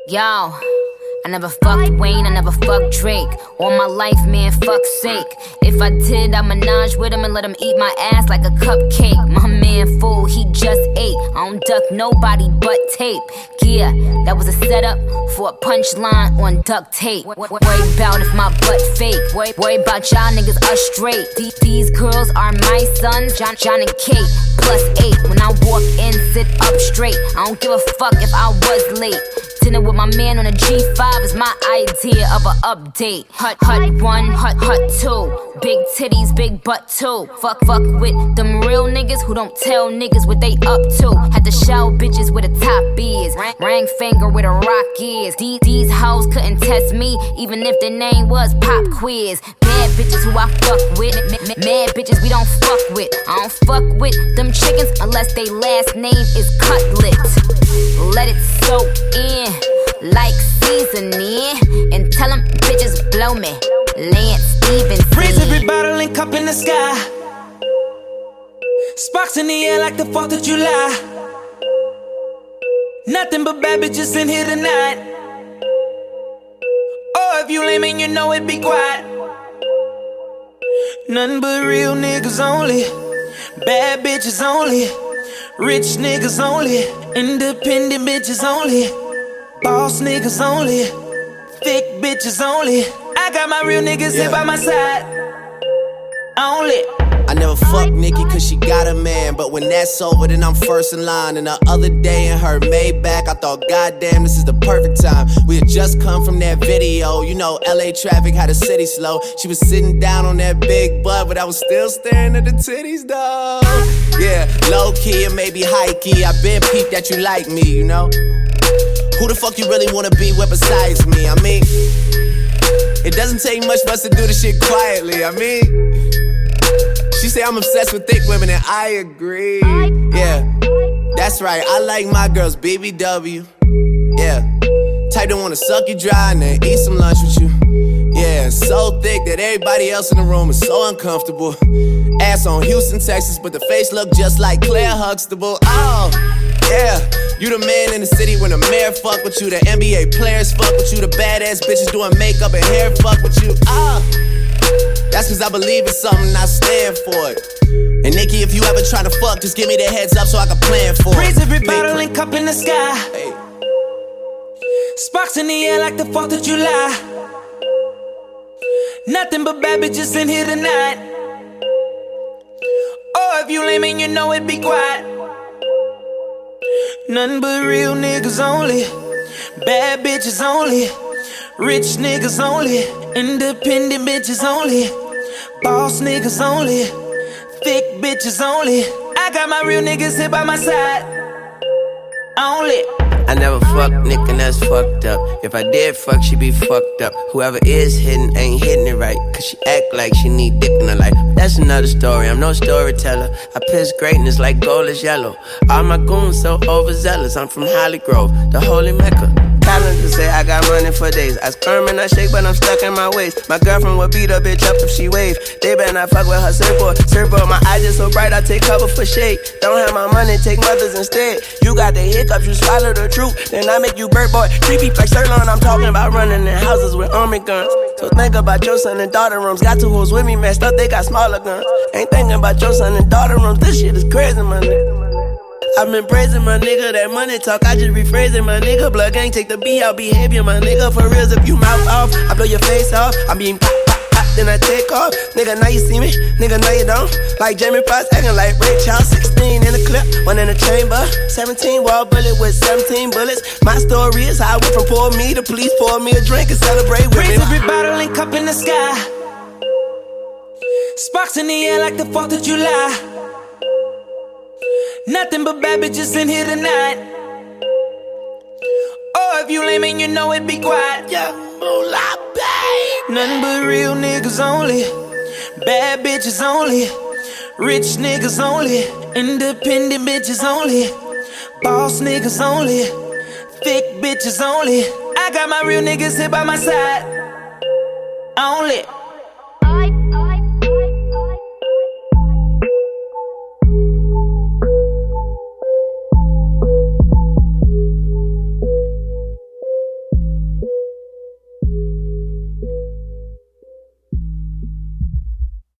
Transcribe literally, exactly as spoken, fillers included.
Yo, I never fucked Wayne, I never fucked Drake. All my life, man, fuck's sake. If I did, I'd menage with him and let him eat my ass like a cupcake. My man fool, he just ate. I don't duck nobody but tape. Yeah, that was a setup for a punchline on duct tape. Worry about if my butt fake. Worry about y'all niggas are straight. These girls are my sons, John, John and Kate. Plus eight, when I walk in, sit up straight. I don't give a fuck if I was late. Dinner with my man on a G five is my idea of an update. Hut, hut one, hut, hut two. Big titties, big butt too. Fuck, fuck with them real niggas who don't tell niggas what they up to. Had to show bitches where the top is. Ring finger where the rock is. These, these hoes couldn't test me, even if their name was Pop Quiz. Bad bitches who I fuck with. Mad bitches we don't fuck with. I don't fuck with them chickens unless they last name is Cutlet. Let it soak in like seasoning, and tell them bitches blow me. Lance Stevenson. Raise every bottle and cup in the sky. Sparks in the air like the fourth of July. Nothing but bad bitches in here tonight. Oh, if you lame and you know it, be quiet. Nothing but real niggas only. Bad bitches only. Rich niggas only. Independent bitches only. Boss niggas only. Thick bitches only. I got my real niggas yeah. here by my side. Only. I never fuck Nikki cause she got a man, but when that's over then I'm first in line. And the other day in her Maybach I thought goddamn this is the perfect time. We had just come from that video, you know L A traffic had the city slow. She was sitting down on that big butt, but I was still staring at the titties though. Yeah, low key and maybe high key, I been peeped that you like me, you know. Who the fuck you really wanna be with besides me? I mean, it doesn't take much for us to do this shit quietly, I mean. She say I'm obsessed with thick women and I agree. Yeah, that's right, I like my girls B B W. Yeah, type that wanna suck you dry and then eat some lunch with you. Yeah, so thick that everybody else in the room is so uncomfortable. Ass on Houston, Texas, but the face look just like Claire Huxtable. Oh, yeah, you the man in the city when the mayor fuck with you. The N B A players fuck with you. The badass bitches doing makeup and hair fuck with you. Ah, that's cause I believe in something, I stand for it. And Nikki, if you ever try to fuck, just give me the heads up so I can plan for it. Raise every bottle and cup in the sky. Hey. Sparks in the air like the fourth of July. Nothing but bad bitches in here tonight. Oh, if you lame and you know it, be quiet. Nothing but real niggas only. Bad bitches only. Rich niggas only. Independent bitches only. Boss niggas only. Thick bitches only. I got my real niggas here by my side. Only. I never fucked Nick and that's fucked up. If I did fuck, she be fucked up. Whoever is hitting ain't hitting it right, cause she act like she need dick in her life. That's another story, I'm no storyteller. I piss greatness like gold is yellow. All my goons so overzealous, I'm from Holly Grove, the holy Mecca. Calendar say I got money for days. I squirm and I shake, but I'm stuck in my waist. My girlfriend would beat a bitch up if she wave. They better not fuck with her surfboard. Surfboard, my eyes just so bright, I take cover for shade. Don't have my money, take mothers instead. You got the hiccups, you swallow the truth. Then I make you bird boy. Creepy like Sirloin, I'm talking about running in houses with army guns. So think about your son and daughter rooms. Got two hoes with me messed up, they got smaller guns. Ain't thinking about your son and daughter rooms. This shit is crazy, my nigga. I've been praising my nigga, that money talk, I just rephrasing my nigga. Blood gang, take the B out behavior, my nigga. For reals, if you mouth off, I blow your face off. I'm being pop, pop, pop, then I take off. Nigga, now you see me, nigga, now you don't. Like Jamie Foxx, acting like Ray Charles. Sixteen in the clip, one in the chamber. Seventeen wall bullet with seventeen bullets. My story is how I went from pour me to please pour me a drink and celebrate with me. Raise every bottle and cup in the sky. Sparks in the air like the fourth of July. Nothing but bad bitches in here tonight. Oh, if you lame and you know it, be quiet. Yeah, moolah, babe. Nothing but real niggas only. Bad bitches only. Rich niggas only. Independent bitches only. Boss niggas only. Thick bitches only. I got my real niggas here by my side. Only.